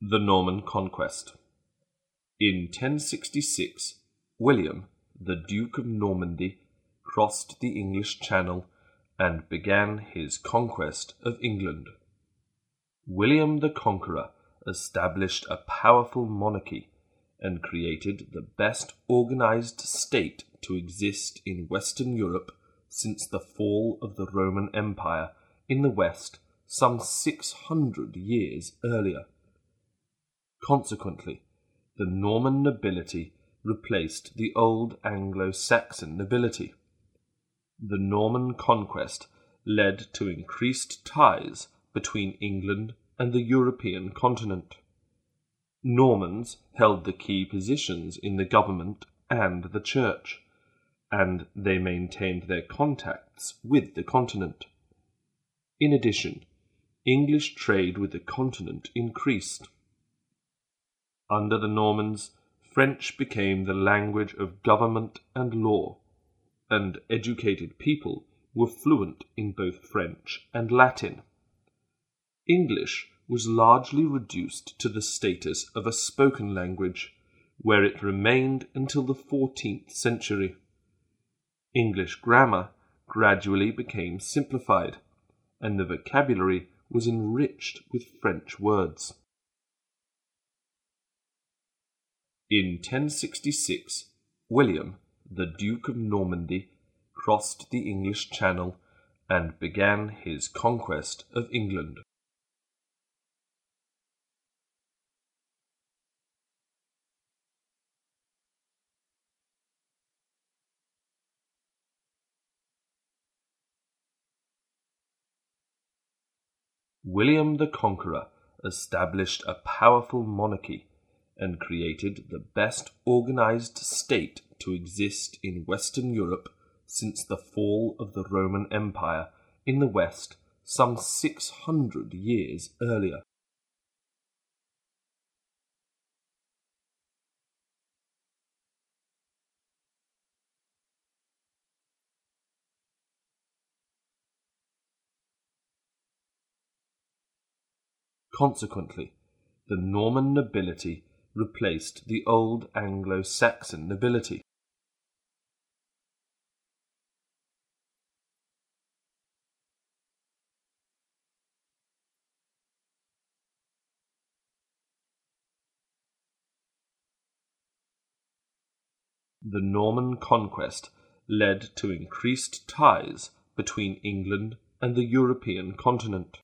The Norman Conquest. In 1066, William, the Duke of Normandy, crossed the English Channel and began his conquest of England. William the Conqueror established a powerful monarchy and created the best organized state to exist in Western Europe since the fall of the Roman Empire in the West some 600 years earlier. Consequently, the Norman nobility replaced the old Anglo-Saxon nobility. The Norman conquest led to increased ties between England and the European continent. Normans held the key positions in the government and the church, and they maintained their contacts with the continent. In addition, English trade with the continent increased. Under the Normans, French became the language of government and law, and educated people were fluent in both French and Latin. English was largely reduced to the status of a spoken language, where it remained until the 14th century. English grammar gradually became simplified, and the vocabulary was enriched with French words. In 1066, William, the Duke of Normandy, crossed the English Channel and began his conquest of England. William the Conqueror established a powerful monarchy and created the best organized state to exist in Western Europe since the fall of the Roman Empire in the West some 600 years earlier. Consequently, the Norman nobility replaced the old Anglo-Saxon nobility. The Norman conquest led to increased ties between England and the European continent.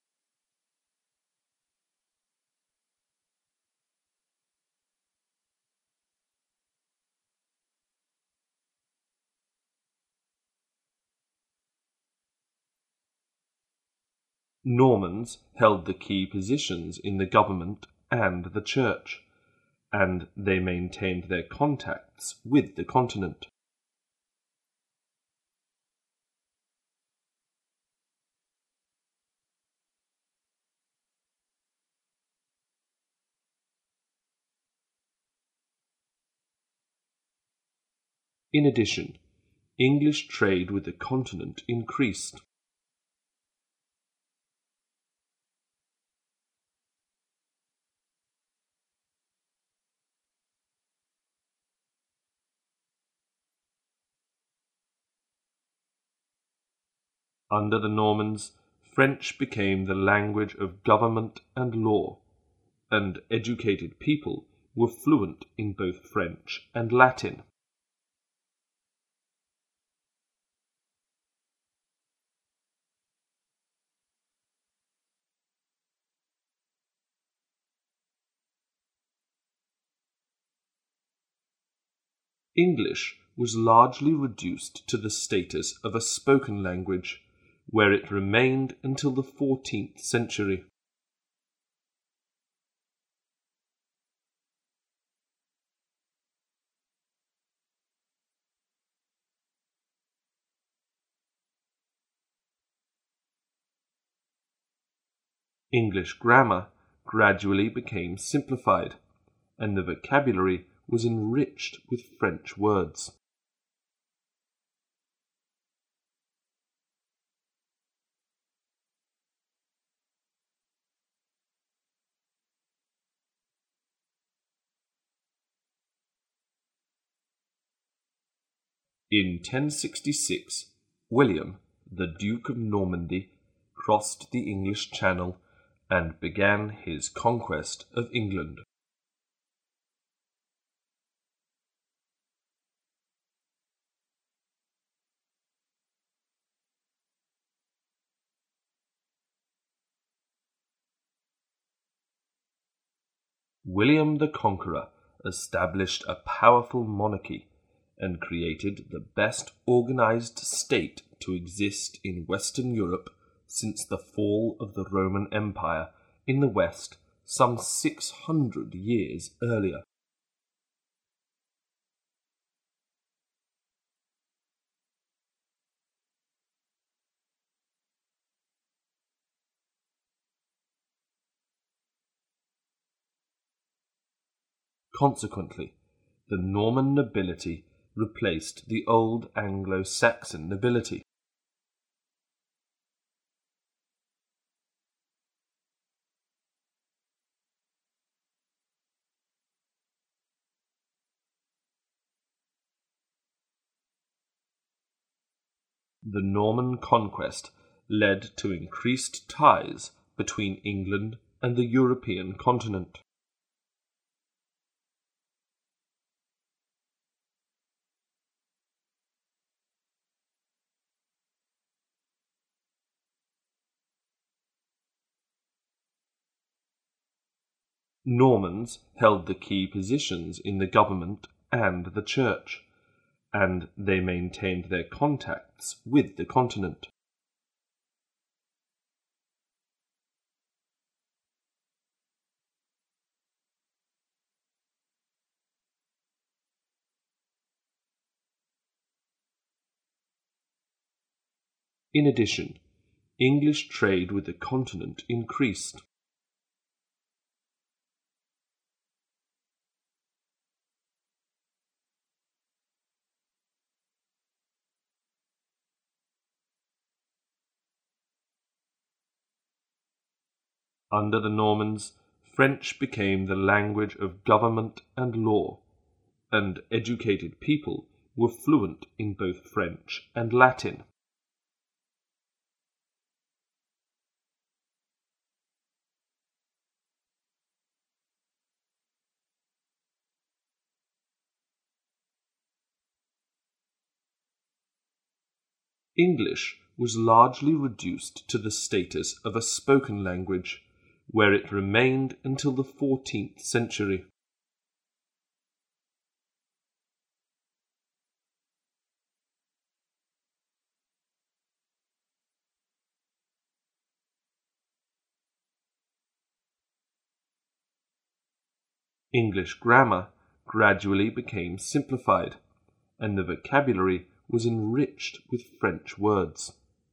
Normans held the key positions in the government and the church, and they maintained their contacts with the continent. In addition, English trade with the continent increased. Under the Normans, French became the language of government and law, and educated people were fluent in both French and Latin. English was largely reduced to the status of a spoken language, where it remained until the 14th century. English grammar gradually became simplified, and the vocabulary was enriched with French words. In 1066, William, the Duke of Normandy, crossed the English Channel and began his conquest of England. William the Conqueror established a powerful monarchy and created the best organized state to exist in Western Europe since the fall of the Roman Empire in the West some 600 years earlier. Consequently, the Norman nobility replaced the old Anglo-Saxon nobility. The Norman conquest led to increased ties between England and the European continent. Normans held the key positions in the government and the church, and they maintained their contacts with the continent. In addition, English trade with the continent increased. Under the Normans, French became the language of government and law, and educated people were fluent in both French and Latin. English was largely reduced to the status of a spoken language, where it remained until the 14th century. English grammar gradually became simplified, and the vocabulary was enriched with French words.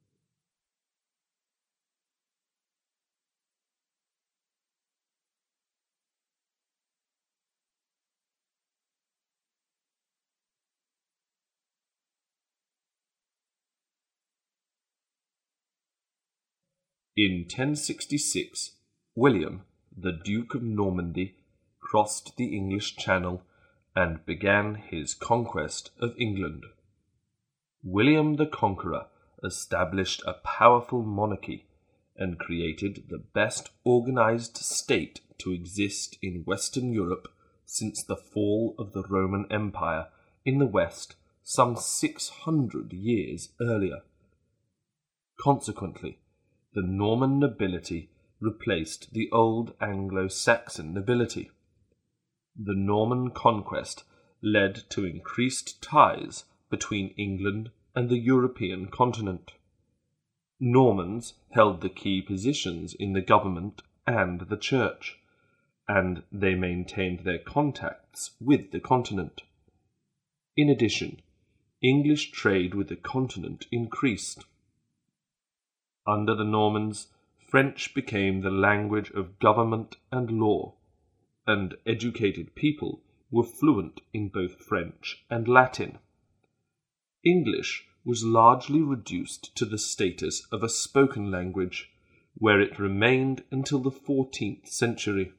In 1066, William, the Duke of Normandy, crossed the English Channel and began his conquest of England. William the Conqueror established a powerful monarchy and created the best organized state to exist in Western Europe since the fall of the Roman Empire in the West some 600 years earlier. Consequently, the Norman nobility replaced the old Anglo-Saxon nobility. The Norman conquest led to increased ties between England and the European continent. Normans held the key positions in the government and the church, and they maintained their contacts with the continent. In addition, English trade with the continent increased. Under the Normans, French became the language of government and law, and educated people were fluent in both French and Latin. English was largely reduced to the status of a spoken language, where it remained until the 14th century.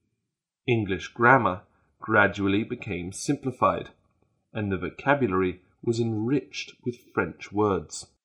English grammar gradually became simplified, and the vocabulary was enriched with French words.